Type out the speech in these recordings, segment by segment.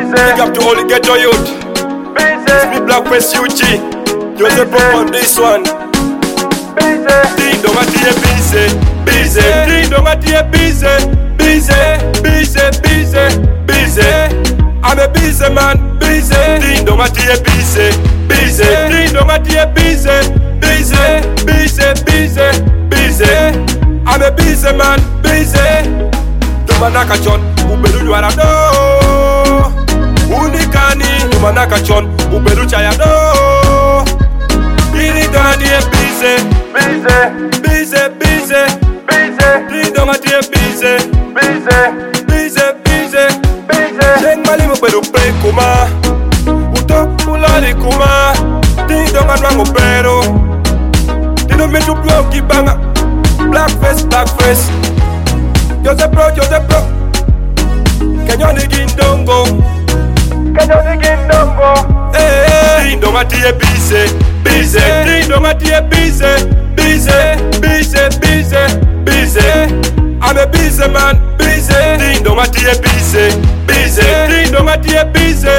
Big up to all the ghetto youth. It's me Blackface UG. Joseph Pop on this one. Ding dong at the busy. Ding dong at the busy. I'm a busy man. Ding dong at the busy. Ding dong at the busy. I'm a busy man. Tumanaka chon, uberu nyara do. Unikani, tumanaka chon, uberu chaya do. Ini gani e busy. Ding dong at the busy. Jeng mali mo beru pe kuma. Uto ulari kuma. Ding dong at wango pero. Dino me tu blog kibanga. Blackface. Joseph Pro. Kenyoni gindongo. Ding dong at the busy. Ding dong at the busy. I'm a busy man. Ding dong at the busy. Ding dong at the busy.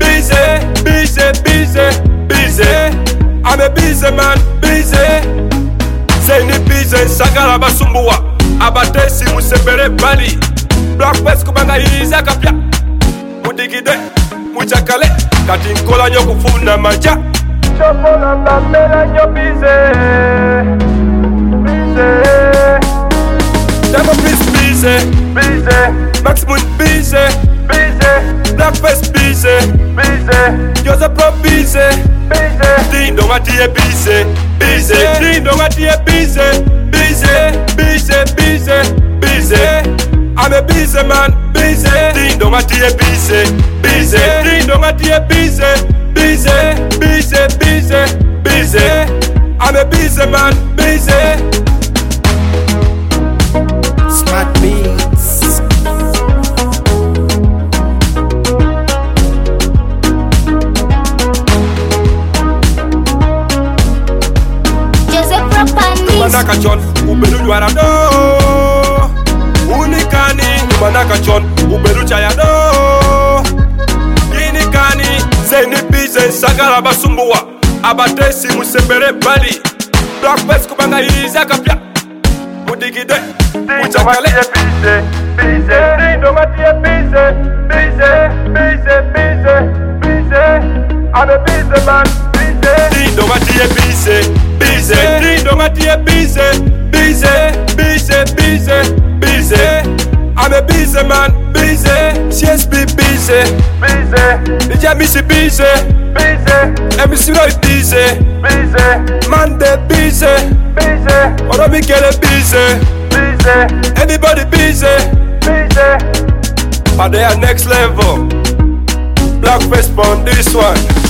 I'm a busy man. Say ni busy sagara basumbuwa. Abatesi musebere bali. Blackface kubanga iza kapya. Mudigide, muchakale. Kati nkola nyo kufuna maja. Chopola mbamela nyo bize. Demo Peace busy. Maximum busy. Blackface busy. Joseph Pro busy. Ding dong at the busy. Ding dong at the busy. I'm a busy man. Ding dong at the busy. Ding dong at the busy. I'm a busy man. Smart beats. Joseph Propani. Manaka chon, uberu nyara do. Unikani, manaka chon, uberu chaya do. Inikani, zeni bize sagara basumbuwa. Abatesi musebere bali. Blackface kubanga iza kapya. Mudigide, muchakale. Ding dong at the I'm a busy man. Ding dong at the busy. Ding dong at the I'm a busy man. CSP busy. DJ Missy busy. MC Roy busy. Mande busy. Oromi Kele busy. Everybody busy. But they are next level. Blackface on this one.